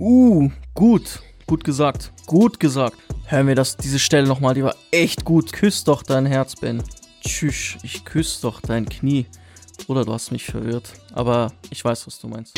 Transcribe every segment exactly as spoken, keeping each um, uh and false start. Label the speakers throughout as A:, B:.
A: Uh, gut. Gut gesagt. Gut gesagt. Hören wir das, diese Stelle nochmal, die war echt gut. Küss doch dein Herz, Ben. Tschüss, ich küsse doch dein Knie. Oder du hast mich verwirrt. Aber ich weiß, was du meinst.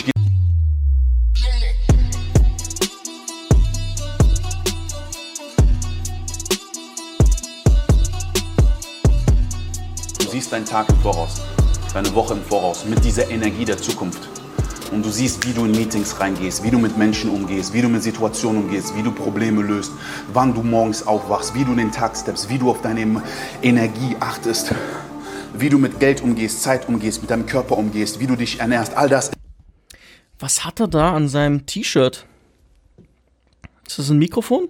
B: Du siehst deinen Tag im Voraus, deine Woche im Voraus, mit dieser Energie der Zukunft. Und du siehst, wie du in Meetings reingehst, wie du mit Menschen umgehst, wie du mit Situationen umgehst, wie du Probleme löst, wann du morgens aufwachst, wie du in den Tag steppst, wie du auf deine Energie achtest, wie du mit Geld umgehst, Zeit umgehst, mit deinem Körper umgehst, wie du dich ernährst, all das.
A: Was hat er da an seinem T-Shirt? Ist das ein Mikrofon?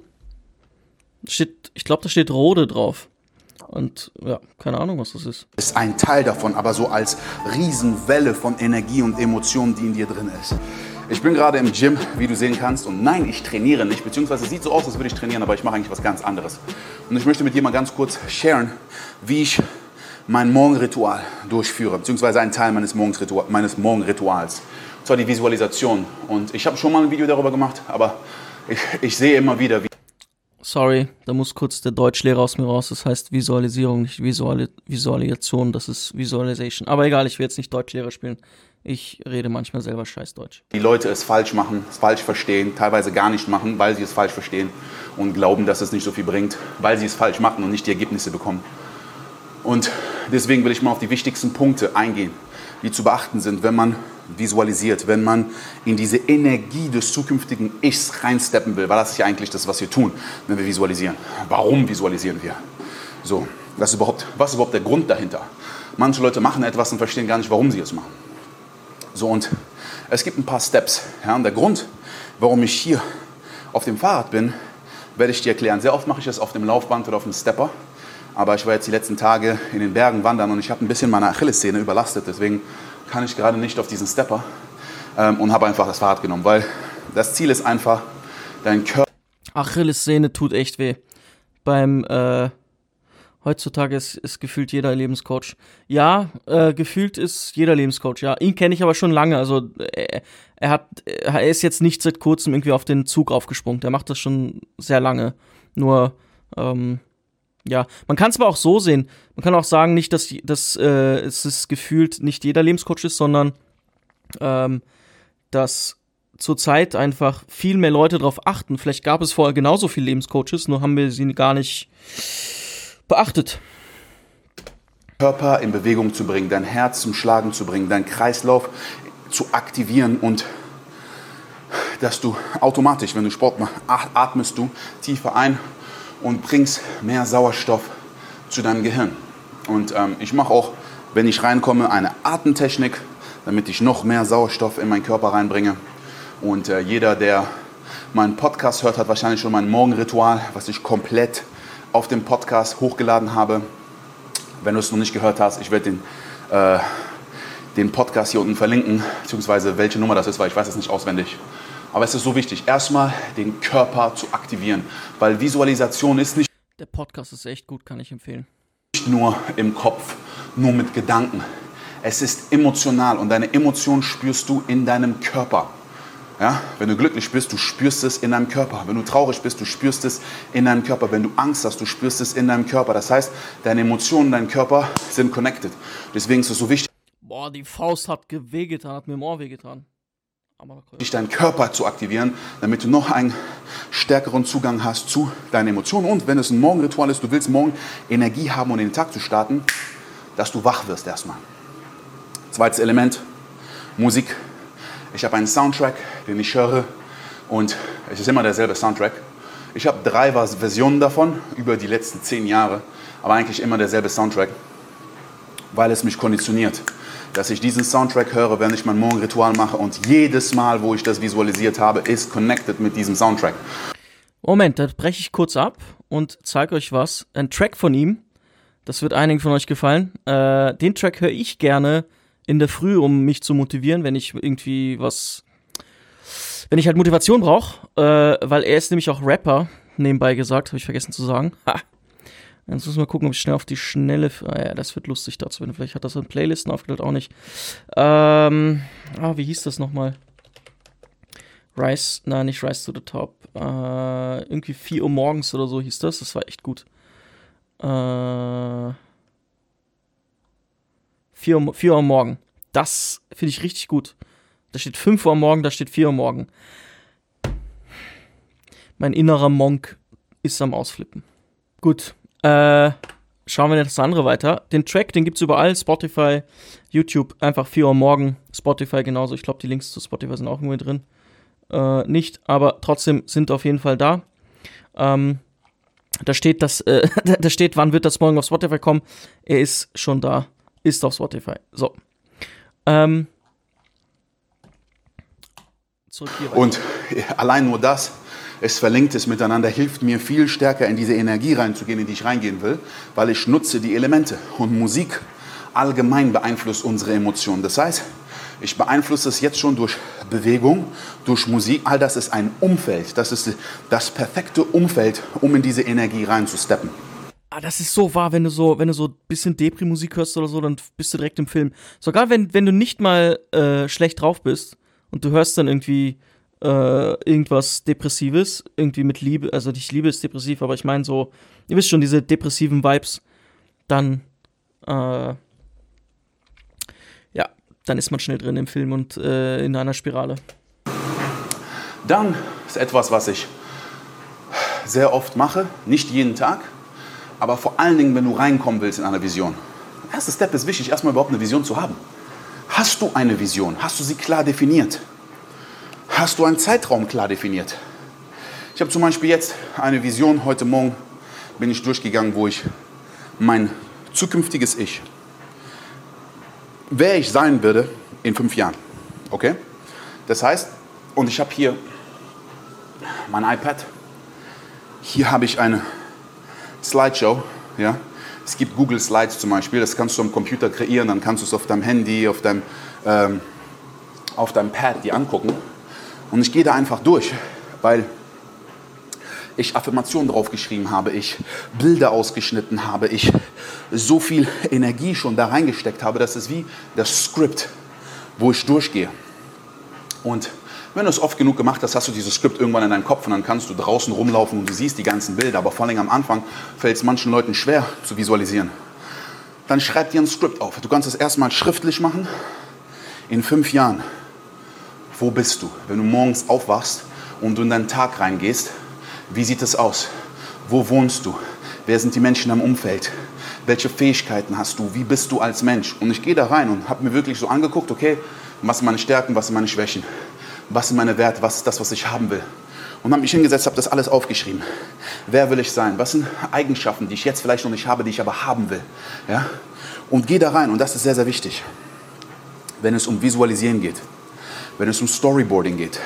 A: Steht, ich glaube, da steht Rode drauf. Und ja, keine Ahnung, was das ist.
B: Ist ein Teil davon, aber so als Riesenwelle von Energie und Emotionen, die in dir drin ist. Ich bin gerade im Gym, wie du sehen kannst, und nein, ich trainiere nicht, beziehungsweise es sieht so aus, als würde ich trainieren, aber ich mache eigentlich was ganz anderes. Und ich möchte mit dir mal ganz kurz sharen, wie ich mein Morgenritual durchführe, beziehungsweise einen Teil meines, Morgenritua- meines Morgenrituals. Und zwar die Visualisation. Und ich habe schon mal ein Video darüber gemacht, aber ich, ich sehe immer wieder, wie
A: Sorry, da muss kurz der Deutschlehrer aus mir raus. Das heißt Visualisierung, nicht Visuali- Visualisation. Das ist Visualization. Aber egal, ich will jetzt nicht Deutschlehrer spielen. Ich rede manchmal selber scheiß Deutsch.
B: die Leute es falsch machen, es falsch verstehen, teilweise gar nicht machen, weil sie es falsch verstehen und glauben, dass es nicht so viel bringt, weil sie es falsch machen und nicht die Ergebnisse bekommen. Und deswegen will ich mal auf die wichtigsten Punkte eingehen, die zu beachten sind, wenn man visualisiert, wenn man in diese Energie des zukünftigen Ichs reinsteppen will, weil das ist ja eigentlich das, was wir tun, wenn wir visualisieren. Warum visualisieren wir? So, was ist überhaupt, was ist überhaupt der Grund dahinter? Manche Leute machen etwas und verstehen gar nicht, warum sie es machen. So, und es gibt ein paar Steps. Ja, und der Grund, warum ich hier auf dem Fahrrad bin, werde ich dir erklären. Sehr oft mache ich das auf dem Laufband oder auf dem Stepper. Aber ich war jetzt die letzten Tage in den Bergen wandern und ich habe ein bisschen meine Achillessehne überlastet. Deswegen kann ich gerade nicht auf diesen Stepper ähm, und habe einfach das Fahrrad genommen. Weil das Ziel ist einfach, deinen Körper...
A: Achillessehne tut echt weh. Beim, äh, heutzutage ist, ist gefühlt jeder Lebenscoach. Ja, äh, gefühlt ist jeder Lebenscoach, ja. Ihn kenne ich aber schon lange. Also, äh, er hat, er ist jetzt nicht seit kurzem irgendwie auf den Zug aufgesprungen. Der macht das schon sehr lange. Nur, ähm... Ja, man kann es aber auch so sehen. Man kann auch sagen, nicht, dass, dass äh, es ist gefühlt nicht jeder Lebenscoach ist, sondern ähm, dass zurzeit einfach viel mehr Leute darauf achten. Vielleicht gab es vorher genauso viele Lebenscoaches, nur haben wir sie gar nicht beachtet.
B: Körper in Bewegung zu bringen, dein Herz zum Schlagen zu bringen, deinen Kreislauf zu aktivieren und dass du automatisch, wenn du Sport machst, atmest du tiefer ein und bringst mehr Sauerstoff zu deinem Gehirn. Und ähm, ich mache auch, wenn ich reinkomme, eine Atemtechnik, damit ich noch mehr Sauerstoff in meinen Körper reinbringe. Und äh, jeder, der meinen Podcast hört, hat wahrscheinlich schon mein Morgenritual, was ich komplett auf dem Podcast hochgeladen habe. Wenn du es noch nicht gehört hast, ich werde den, äh, den Podcast hier unten verlinken, beziehungsweise welche Nummer das ist, weil ich weiß es nicht auswendig. Aber es ist so wichtig, erstmal den Körper zu aktivieren, weil Visualisation ist nicht
A: Der Podcast ist echt gut, kann ich empfehlen.
B: nur im Kopf, nur mit Gedanken. Es ist emotional und deine Emotionen spürst du in deinem Körper. Ja? Wenn du glücklich bist, du spürst es in deinem Körper. Wenn du traurig bist, du spürst es in deinem Körper. Wenn du Angst hast, du spürst es in deinem Körper. Das heißt, deine Emotionen, dein Körper sind connected. Deswegen ist es so wichtig,
A: Boah, die Faust hat wehgetan, hat mir im Ohr wehgetan.
B: deinen Körper zu aktivieren, damit du noch einen stärkeren Zugang hast zu deinen Emotionen. Und wenn es ein Morgenritual ist, du willst morgen Energie haben, um den Tag zu starten, dass du wach wirst erstmal. Zweites Element, Musik. Ich habe einen Soundtrack, den ich höre und es ist immer derselbe Soundtrack. Ich habe drei Versionen davon über die letzten zehn Jahre, aber eigentlich immer derselbe Soundtrack, weil es mich konditioniert, dass ich diesen Soundtrack höre, wenn ich mein Morgenritual mache und jedes Mal, wo ich das visualisiert habe, ist connected mit diesem Soundtrack.
A: Moment, da breche ich kurz ab und zeige euch was. Ein Track von ihm, das wird einigen von euch gefallen. Äh, den Track höre ich gerne in der Früh, um mich zu motivieren, wenn ich irgendwie was, wenn ich halt Motivation brauche, äh, weil er ist nämlich auch Rapper, nebenbei gesagt, habe ich vergessen zu sagen. Ha. Jetzt müssen wir gucken, ob ich schnell auf die Schnelle... Ah ja, das wird lustig dazu. Vielleicht hat das in Playlisten aufgestellt, auch nicht. Ähm, ah, wie hieß das nochmal? Rise, nein, nicht Rise to the Top. Äh, irgendwie vier Uhr morgens oder so hieß das. Das war echt gut. Äh, vier Uhr, vier Uhr morgen. Das finde ich richtig gut. Da steht fünf Uhr morgen, da steht vier Uhr morgen. Mein innerer Monk ist am Ausflippen. Gut, äh, schauen wir das andere weiter. Den Track, den gibt's überall, Spotify, YouTube, einfach vier Uhr morgen, Spotify genauso. Ich glaube, die Links zu Spotify sind auch irgendwo drin. Äh, nicht, aber trotzdem sind auf jeden Fall da. Ähm, da steht, dass, äh, da steht, wann wird das morgen auf Spotify kommen. Er ist schon da, ist auf Spotify. So. Ähm, zurück hier weiter.
B: Und allein nur das, es verlinkt es miteinander, hilft mir viel stärker in diese Energie reinzugehen, in die ich reingehen will, weil ich nutze die Elemente. Und Musik allgemein beeinflusst unsere Emotionen. Das heißt, ich beeinflusse es jetzt schon durch Bewegung, durch Musik. All das ist ein Umfeld. Das ist das perfekte Umfeld, um in diese Energie reinzusteppen.
A: Ah, das ist so wahr, wenn du so, wenn du so ein bisschen Depri-Musik hörst oder so, dann bist du direkt im Film. Sogar wenn, wenn du nicht mal äh, schlecht drauf bist und du hörst dann irgendwie äh, irgendwas Depressives, irgendwie mit Liebe, also nicht Liebe ist depressiv, aber ich meine so, ihr wisst schon, diese depressiven Vibes, dann, äh, ja, dann ist man schnell drin im Film und äh, in einer Spirale.
B: Dann ist etwas, was ich sehr oft mache, nicht jeden Tag, aber vor allen Dingen, wenn du reinkommen willst in eine Vision. Der erste Step ist wichtig, erstmal überhaupt eine Vision zu haben. Hast du eine Vision? Hast du sie klar definiert? Hast du einen Zeitraum klar definiert? Ich habe zum Beispiel jetzt eine Vision, heute Morgen bin ich durchgegangen, wo ich mein zukünftiges Ich, wer ich sein würde in fünf Jahren. Okay? Das heißt, und ich habe hier mein iPad, hier habe ich eine Slideshow, ja. Es gibt Google Slides zum Beispiel, das kannst du am Computer kreieren, dann kannst du es auf deinem Handy, auf deinem, ähm, auf deinem Pad dir angucken. Und ich gehe da einfach durch, weil ich Affirmationen drauf geschrieben habe, ich Bilder ausgeschnitten habe, ich so viel Energie schon da reingesteckt habe, das ist wie das Skript, wo ich durchgehe. Und wenn du es oft genug gemacht hast, hast du dieses Skript irgendwann in deinem Kopf und dann kannst du draußen rumlaufen und du siehst die ganzen Bilder. Aber vor allem am Anfang fällt es manchen Leuten schwer zu visualisieren. Dann schreib dir ein Skript auf. Du kannst es erstmal schriftlich machen. In fünf Jahren, wo bist du? Wenn du morgens aufwachst und du in deinen Tag reingehst, wie sieht es aus? Wo wohnst du? Wer sind die Menschen im Umfeld? Welche Fähigkeiten hast du? Wie bist du als Mensch? Und ich gehe da rein und habe mir wirklich so angeguckt, okay, was sind meine Stärken, was sind meine Schwächen? Was sind meine Werte, was ist das, was ich haben will? Und habe mich hingesetzt, habe das alles aufgeschrieben. Wer will ich sein? Was sind Eigenschaften, die ich jetzt vielleicht noch nicht habe, die ich aber haben will? Ja? Und gehe da rein und das ist sehr, sehr wichtig. Wenn es um Visualisieren geht, wenn es um Storyboarding geht,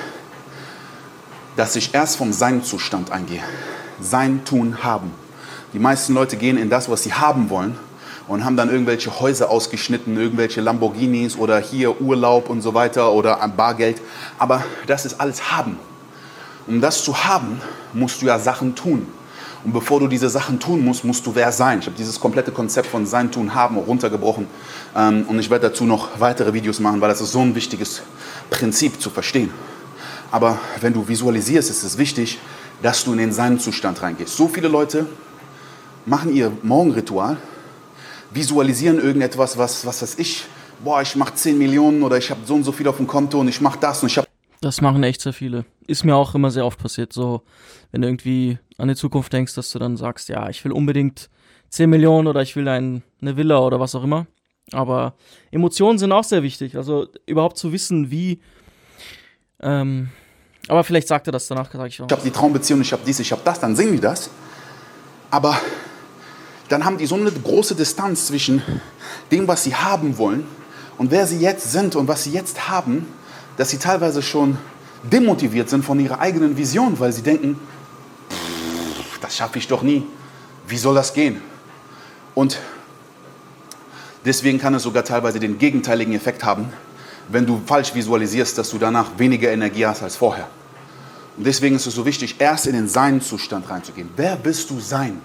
B: dass ich erst vom Sein-Zustand eingehe. Sein, tun, haben. Die meisten Leute gehen in das, was sie haben wollen und haben dann irgendwelche Häuser ausgeschnitten, irgendwelche Lamborghinis oder hier Urlaub und so weiter oder Bargeld. Aber das ist alles haben. Um das zu haben, musst du ja Sachen tun. Und bevor du diese Sachen tun musst, musst du wer sein. Ich habe dieses komplette Konzept von Sein, Tun, Haben runtergebrochen. Und ich werde dazu noch weitere Videos machen, weil das ist so ein wichtiges Prinzip zu verstehen. Aber wenn du visualisierst, ist es wichtig, dass du in den Sein-Zustand reingehst. So viele Leute machen ihr Morgenritual, visualisieren irgendetwas, was, was weiß ich, boah, ich mache zehn Millionen oder ich habe so und so viel auf dem Konto und ich mache das und ich habe...
A: Das machen echt sehr viele. Ist mir auch immer sehr oft passiert, so, wenn du irgendwie an die Zukunft denkst, dass du dann sagst, ja, ich will unbedingt zehn Millionen oder ich will ein, eine Villa oder was auch immer. Aber Emotionen sind auch sehr wichtig, also überhaupt zu wissen, wie, ähm, aber vielleicht sagt er das danach, sag ich auch.
B: Ich habe die Traumbeziehung, ich habe dies, ich habe das, dann singen die das. Aber dann haben die so eine große Distanz zwischen dem, was sie haben wollen und wer sie jetzt sind und was sie jetzt haben, dass sie teilweise schon demotiviert sind von ihrer eigenen Vision, weil sie denken, das schaffe ich doch nie. Wie soll das gehen? Und deswegen kann es sogar teilweise den gegenteiligen Effekt haben, wenn du falsch visualisierst, dass du danach weniger Energie hast als vorher. Und deswegen ist es so wichtig, erst in den Sein-Zustand reinzugehen. Wer bist du sein?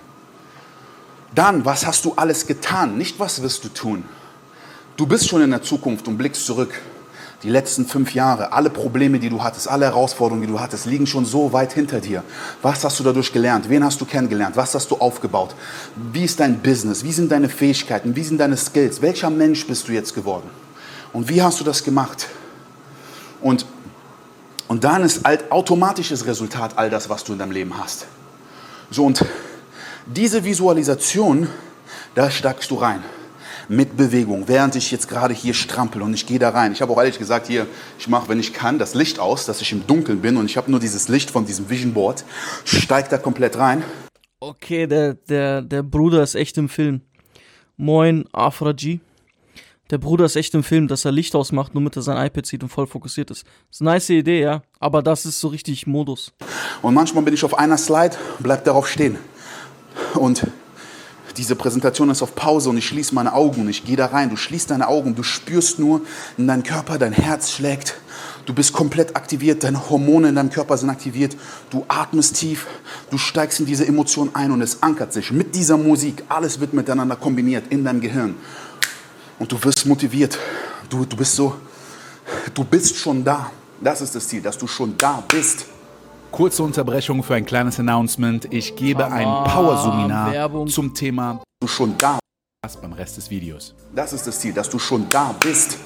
B: Dann, was hast du alles getan? Nicht, was wirst du tun? Du bist schon in der Zukunft und blickst zurück. Die letzten fünf Jahre, alle Probleme, die du hattest, alle Herausforderungen, die du hattest, liegen schon so weit hinter dir. Was hast du dadurch gelernt? Wen hast du kennengelernt? Was hast du aufgebaut? Wie ist dein Business? Wie sind deine Fähigkeiten? Wie sind deine Skills? Welcher Mensch bist du jetzt geworden? Und wie hast du das gemacht? Und, und dann ist alt, automatisches Resultat all das, was du in deinem Leben hast. So, und diese Visualisation, da steigst du rein. Mit Bewegung, während ich jetzt gerade hier strampel und ich gehe da rein. Ich habe auch ehrlich gesagt hier, ich mache, wenn ich kann, das Licht aus, dass ich im Dunkeln bin und ich habe nur dieses Licht von diesem Vision Board, steigt da komplett rein.
A: Okay, der, der, der Bruder ist echt im Film. Moin, Afraji. Der Bruder ist echt im Film, dass er Licht ausmacht, nur damit er sein iPad sieht und voll fokussiert ist. Das ist eine nice Idee, ja, aber das ist so richtig Modus.
B: Und manchmal bin ich auf einer Slide, bleib darauf stehen. Und diese Präsentation ist auf Pause und ich schließe meine Augen und ich gehe da rein. Du schließt deine Augen, du spürst nur in deinem Körper, dein Herz schlägt. Du bist komplett aktiviert, deine Hormone in deinem Körper sind aktiviert. Du atmest tief, du steigst in diese Emotion ein und es ankert sich. Mit dieser Musik, alles wird miteinander kombiniert in deinem Gehirn. Und du wirst motiviert. Du, du bist so, du bist schon da. Das ist das Ziel, dass du schon da bist.
C: Kurze Unterbrechung für ein kleines Announcement. Ich gebe ein Power-Seminar zum Thema
B: Du schon da.
C: beim Rest des Videos.
B: Das ist das Ziel, dass du schon da bist.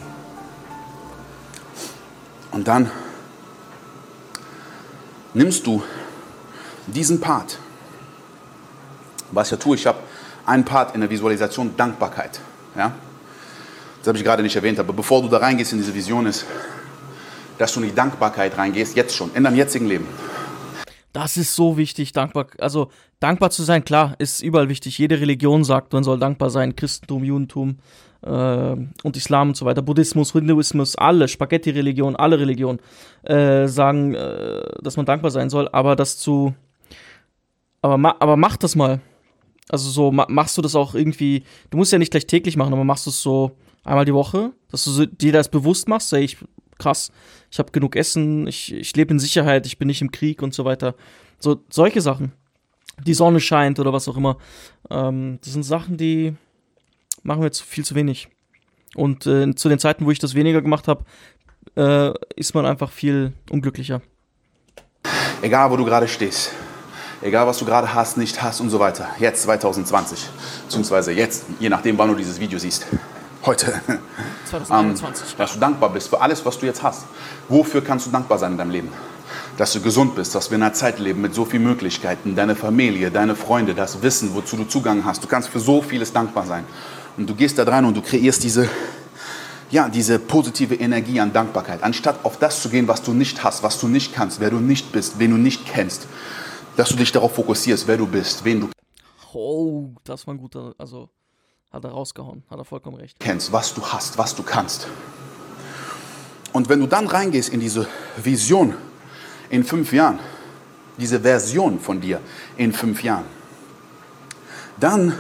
B: Und dann nimmst du diesen Part. Was ich ja tue, ich habe einen Part in der Visualisation, Dankbarkeit. Ja? Das habe ich gerade nicht erwähnt, aber bevor du da reingehst in diese Vision ist, dass du in die Dankbarkeit reingehst, jetzt schon, in deinem jetzigen Leben.
A: Das ist so wichtig, dankbar, also dankbar zu sein, klar, ist überall wichtig. Jede Religion sagt, man soll dankbar sein, Christentum, Judentum äh, und Islam und so weiter, Buddhismus, Hinduismus, alle, Spaghetti-Religion, alle Religionen äh, sagen, äh, dass man dankbar sein soll, aber das zu, aber, ma, aber mach das mal. Also so, ma, machst du das auch irgendwie, du musst ja nicht gleich täglich machen, aber machst du es so einmal die Woche, dass du so, dir das bewusst machst, ey, ich krass, ich habe genug Essen, ich, ich lebe in Sicherheit, ich bin nicht im Krieg und so weiter. So, solche Sachen. Die Sonne scheint oder was auch immer. Ähm, das sind Sachen, die machen wir zu, viel zu wenig. Und äh, zu den Zeiten, wo ich das weniger gemacht habe, äh, ist man einfach viel unglücklicher.
B: Egal, wo du gerade stehst, egal, was du gerade hast, nicht hast und so weiter. Jetzt zwanzig zwanzig, beziehungsweise jetzt, je nachdem, wann du dieses Video siehst. Heute.
A: zwanzig einundzwanzig.
B: Ähm, dass du dankbar bist für alles, was du jetzt hast. Wofür kannst du dankbar sein in deinem Leben? Dass du gesund bist, dass wir in einer Zeit leben mit so vielen Möglichkeiten. Deine Familie, deine Freunde, das Wissen, wozu du Zugang hast. Du kannst für so vieles dankbar sein. Und du gehst da rein und du kreierst diese, ja, diese positive Energie an Dankbarkeit. Anstatt auf das zu gehen, was du nicht hast, was du nicht kannst, wer du nicht bist, wen du nicht kennst. Dass du dich darauf fokussierst, wer du bist, wen du
A: Oh, das war ein guter, also hat er rausgehauen, hat er vollkommen recht.
B: kennst, was du hast, was du kannst. Und wenn du dann reingehst in diese Vision in fünf Jahren, diese Version von dir in fünf Jahren, dann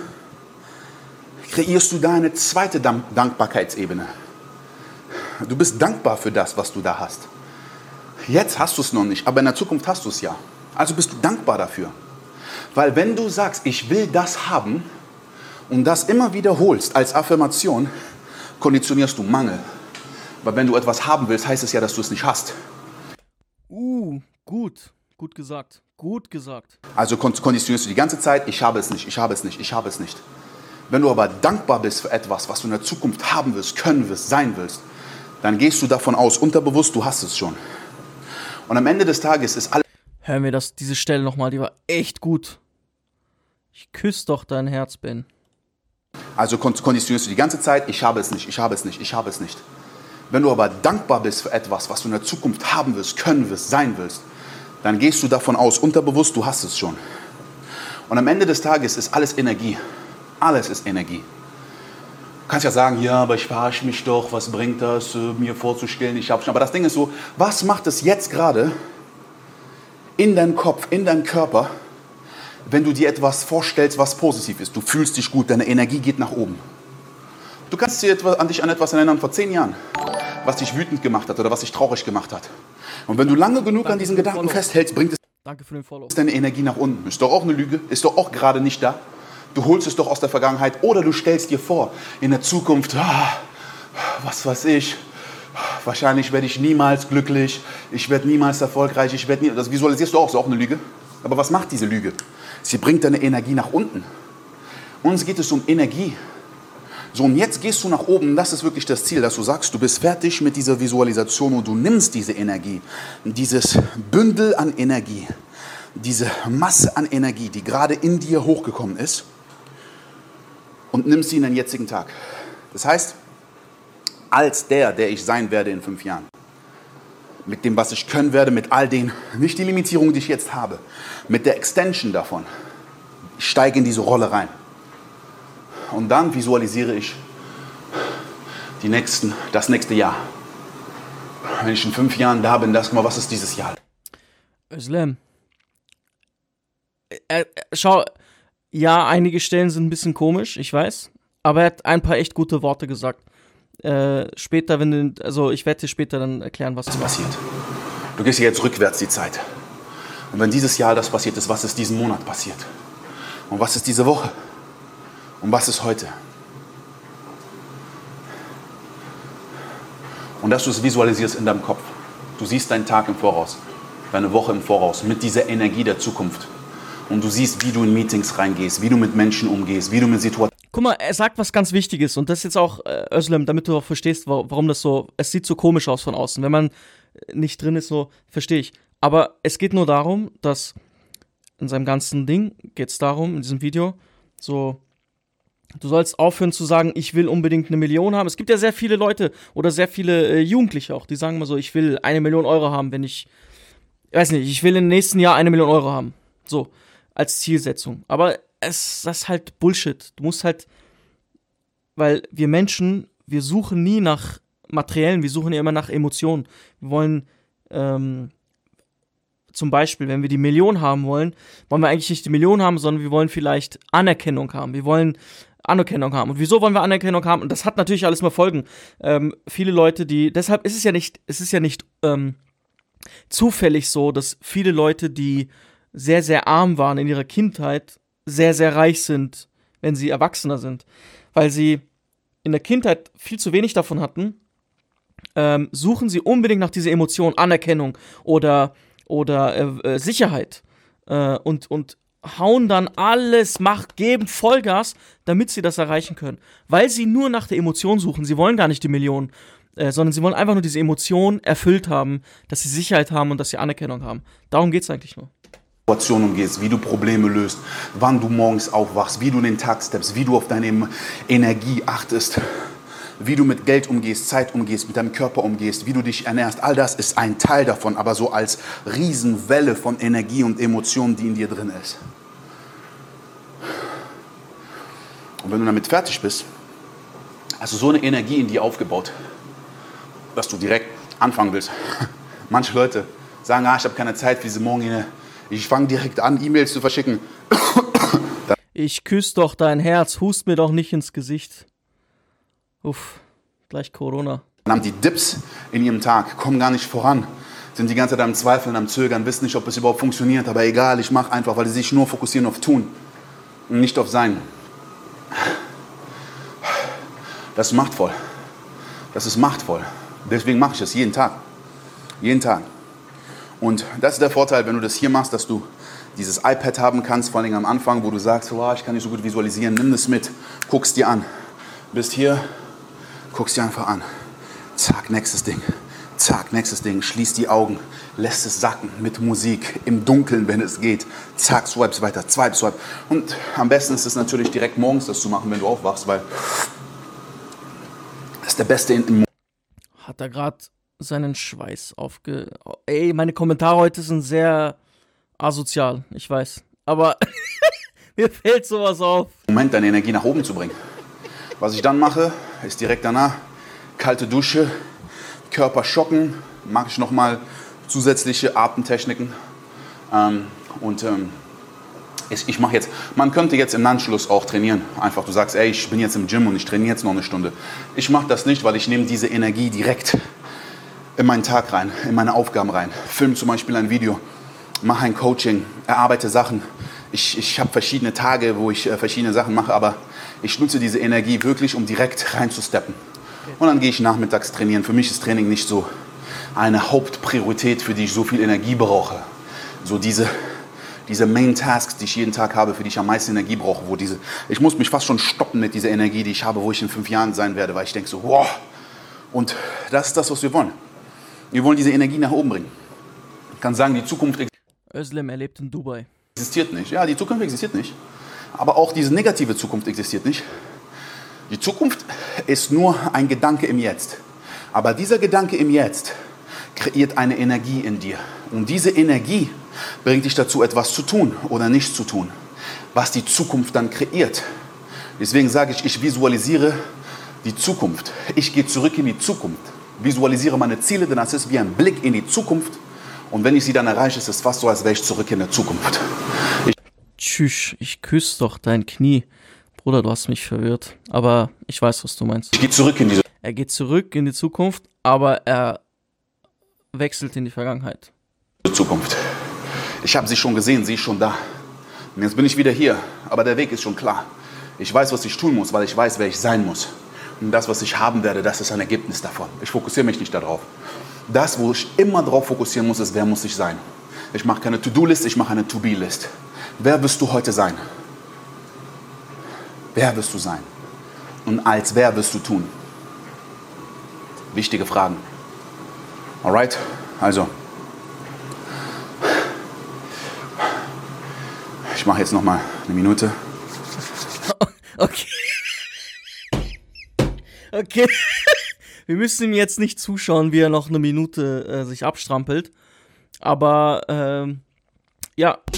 B: kreierst du deine zweite Dank- Dankbarkeitsebene. Du bist dankbar für das, was du da hast. Jetzt hast du es noch nicht, aber in der Zukunft hast du es ja. Also bist du dankbar dafür. Weil wenn du sagst, ich will das haben und das immer wiederholst als Affirmation, konditionierst du Mangel. Weil wenn du etwas haben willst, heißt es ja, dass du es nicht hast.
A: Uh, gut, gut gesagt, gut gesagt.
B: Also konditionierst du die ganze Zeit, ich habe es nicht, ich habe es nicht, ich habe es nicht. Wenn du aber dankbar bist für etwas, was du in der Zukunft haben willst, können willst, sein willst, dann gehst du davon aus, unterbewusst, du hast es schon. Und am Ende des Tages ist alles...
A: Hör mir das, diese Stelle nochmal, die war echt gut. Ich küsse doch dein Herz, Ben.
B: Also konditionierst du die ganze Zeit, ich habe es nicht, ich habe es nicht, ich habe es nicht. Wenn du aber dankbar bist für etwas, was du in der Zukunft haben willst, können willst, sein willst, dann gehst du davon aus, unterbewusst, du hast es schon. Und am Ende des Tages ist alles Energie. Alles ist Energie. Du kannst ja sagen, ja, aber ich verarsche mich doch, was bringt das, mir vorzustellen, ich habe schon. Aber das Ding ist so, was macht es jetzt gerade in deinem Kopf, in deinem Körper, wenn du dir etwas vorstellst, was positiv ist? Du fühlst dich gut, deine Energie geht nach oben. Du kannst dir etwas, an dich an etwas erinnern vor zehn Jahren, was dich wütend gemacht hat oder was dich traurig gemacht hat. Und wenn du lange genug
A: Danke
B: an diesen
A: für den
B: Gedanken
A: Follow.
B: festhältst, bringt es
A: Danke für den Follow.
B: deine Energie nach unten. Ist doch auch eine Lüge, ist doch auch gerade nicht da. Du holst es doch aus der Vergangenheit oder du stellst dir vor, in der Zukunft, ah, was weiß ich, wahrscheinlich werde ich niemals glücklich, ich werde niemals erfolgreich, ich werde nie, das visualisierst du auch, ist auch eine Lüge. Aber was macht diese Lüge? Sie bringt deine Energie nach unten. Uns geht es um Energie. So, und jetzt gehst du nach oben, das ist wirklich das Ziel, dass du sagst, du bist fertig mit dieser Visualisation und du nimmst diese Energie, dieses Bündel an Energie, diese Masse an Energie, die gerade in dir hochgekommen ist, und nimmst sie in den jetzigen Tag. Das heißt, als der, der ich sein werde in fünf Jahren, mit dem, was ich können werde, mit all den, nicht die Limitierung, die ich jetzt habe, mit der Extension davon, ich steige in diese Rolle rein. Und dann visualisiere ich die nächsten, das nächste Jahr. Wenn ich in fünf Jahren da bin, das, guck mal, was ist dieses Jahr?
A: Özlem. Äh, schau, ja, einige Stellen sind ein bisschen komisch, ich weiß. Aber er hat ein paar echt gute Worte gesagt. Äh, später, wenn du, also ich werde dir später dann erklären, was
B: passiert. Du gehst jetzt rückwärts die Zeit. Und wenn dieses Jahr das passiert ist, was ist diesen Monat passiert? Und was ist diese Woche? Und was ist heute? Und dass du es visualisierst in deinem Kopf. Du siehst deinen Tag im Voraus, deine Woche im Voraus, mit dieser Energie der Zukunft. Und du siehst, wie du in Meetings reingehst, wie du mit Menschen umgehst, wie du mit Situationen...
A: Guck mal, er sagt was ganz Wichtiges und das ist jetzt auch, äh, Özlem, damit du auch verstehst, warum das so, es sieht so komisch aus von außen. Wenn man nicht drin ist, so, verstehe ich. Aber es geht nur darum, dass in seinem ganzen Ding geht es darum, in diesem Video, so... Du sollst aufhören zu sagen, ich will unbedingt eine Million haben. Es gibt ja sehr viele Leute oder sehr viele äh, Jugendliche auch, die sagen immer so, ich will eine Million Euro haben, wenn ich, ich weiß nicht, ich will im nächsten Jahr eine Million Euro haben. So, als Zielsetzung. Aber es, das ist halt Bullshit. Du musst halt, weil wir Menschen, wir suchen nie nach Materiellen, wir suchen ja immer nach Emotionen. Wir wollen, ähm, zum Beispiel, wenn wir die Million haben wollen, wollen wir eigentlich nicht die Million haben, sondern wir wollen vielleicht Anerkennung haben. Wir wollen Anerkennung haben. Und wieso wollen wir Anerkennung haben? Und das hat natürlich alles mal Folgen. Ähm, viele Leute, die, deshalb ist es ja nicht, es ist ja nicht ähm, zufällig so, dass viele Leute, die sehr, sehr arm waren in ihrer Kindheit, sehr, sehr reich sind, wenn sie Erwachsener sind. Weil sie in der Kindheit viel zu wenig davon hatten, ähm, suchen sie unbedingt nach dieser Emotion, Anerkennung oder, oder äh, äh, Sicherheit. Äh, und, und hauen dann alles, Macht, geben Vollgas, damit sie das erreichen können. Weil sie nur nach der Emotion suchen. Sie wollen gar nicht die Million, äh, sondern sie wollen einfach nur diese Emotion erfüllt haben, dass sie Sicherheit haben und dass sie Anerkennung haben. Darum geht es eigentlich nur.
B: Situationen umgehst, wie du Probleme löst, wann du morgens aufwachst, wie du in den Tag steppst, wie du auf deine Energie achtest, wie du mit Geld umgehst, Zeit umgehst, mit deinem Körper umgehst, wie du dich ernährst. All das ist ein Teil davon, aber so als Riesenwelle von Energie und Emotionen, die in dir drin ist. Und wenn du damit fertig bist, hast du so eine Energie in dir aufgebaut, dass du direkt anfangen willst. Manche Leute sagen, ah, ich habe keine Zeit für diese Morgen. Ich fange direkt an, E-Mails zu verschicken.
A: Ich küsse doch dein Herz, hust mir doch nicht ins Gesicht. Uff, gleich Corona.
B: Dann haben die Dips in ihrem Tag, kommen gar nicht voran, sind die ganze Zeit am Zweifeln, am Zögern, wissen nicht, ob es überhaupt funktioniert, aber egal, ich mache einfach, weil sie sich nur fokussieren auf Tun und nicht auf Sein. Das ist machtvoll. Das ist machtvoll. Deswegen mache ich das jeden Tag. Jeden Tag. Und das ist der Vorteil, wenn du das hier machst, dass du dieses iPad haben kannst, vor allem am Anfang, wo du sagst, oh, ich kann nicht so gut visualisieren, nimm das mit, guckst dir an. Bist hier, guckst dir einfach an. Zack, nächstes Ding. Zack, nächstes Ding. Schließ die Augen, lässt es sacken mit Musik, im Dunkeln, wenn es geht. Zack, swipes weiter, swipe, swipe. Und am besten ist es natürlich direkt morgens das zu machen, wenn du aufwachst, weil das ist der beste in, in
A: Hat er gerade seinen Schweiß aufge... Ey, meine Kommentare heute sind sehr asozial, ich weiß. Aber mir fällt sowas auf.
B: Moment, deine Energie nach oben zu bringen. Was ich dann mache, ist direkt danach kalte Dusche, Körper schocken, mache ich nochmal zusätzliche Atemtechniken. Ähm, und ähm, ich, ich mache jetzt, man könnte jetzt im Anschluss auch trainieren. Einfach, du sagst, ey, ich bin jetzt im Gym und ich trainiere jetzt noch eine Stunde. Ich mache das nicht, weil ich nehme diese Energie direkt in meinen Tag rein, in meine Aufgaben rein. Film zum Beispiel ein Video, mache ein Coaching, erarbeite Sachen. Ich, ich habe verschiedene Tage, wo ich äh, verschiedene Sachen mache, aber ich nutze diese Energie wirklich, um direkt reinzusteppen. Und dann gehe ich nachmittags trainieren. Für mich ist Training nicht so eine Hauptpriorität, für die ich so viel Energie brauche. So diese, diese Main Tasks, die ich jeden Tag habe, für die ich am meisten Energie brauche. Wo diese, ich muss mich fast schon stoppen mit dieser Energie, die ich habe, wo ich in fünf Jahren sein werde, weil ich denke so, wow. Und das ist das, was wir wollen. Wir wollen diese Energie nach oben bringen. Ich kann sagen, die Zukunft
A: Özlem, er lebt in Dubai.
B: Existiert nicht. Ja, die Zukunft existiert nicht. Aber auch diese negative Zukunft existiert nicht. Die Zukunft ist nur ein Gedanke im Jetzt. Aber dieser Gedanke im Jetzt kreiert eine Energie in dir. Und diese Energie bringt dich dazu, etwas zu tun oder nicht zu tun, was die Zukunft dann kreiert. Deswegen sage ich, ich visualisiere die Zukunft. Ich gehe zurück in die Zukunft. Visualisiere meine Ziele, denn das ist wie ein Blick in die Zukunft. Und wenn ich sie dann erreiche, ist es fast so, als wäre ich zurück in der Zukunft. Ich
A: Tschüss, ich küsse doch dein Knie. Bruder, du hast mich verwirrt. Aber ich weiß, was du meinst.
B: Ich gehe zurück in diese
A: Er geht zurück in die Zukunft, aber er wechselt in die Vergangenheit.
B: Zukunft. Ich habe sie schon gesehen, sie ist schon da. Und jetzt bin ich wieder hier, aber der Weg ist schon klar. Ich weiß, was ich tun muss, weil ich weiß, wer ich sein muss. Und das, was ich haben werde, das ist ein Ergebnis davon. Ich fokussiere mich nicht darauf. Das, wo ich immer darauf fokussieren muss, ist, wer muss ich sein. Ich mache keine To-Do-List, ich mache eine To-Be-List. Wer wirst du heute sein? Wer wirst du sein? Und als wer wirst du tun? Wichtige Fragen. Alright? Also, ich mache jetzt noch mal eine Minute.
A: Okay. Okay. Wir müssen ihm jetzt nicht zuschauen, wie er noch eine Minute äh, sich abstrampelt. Aber, ähm, ja,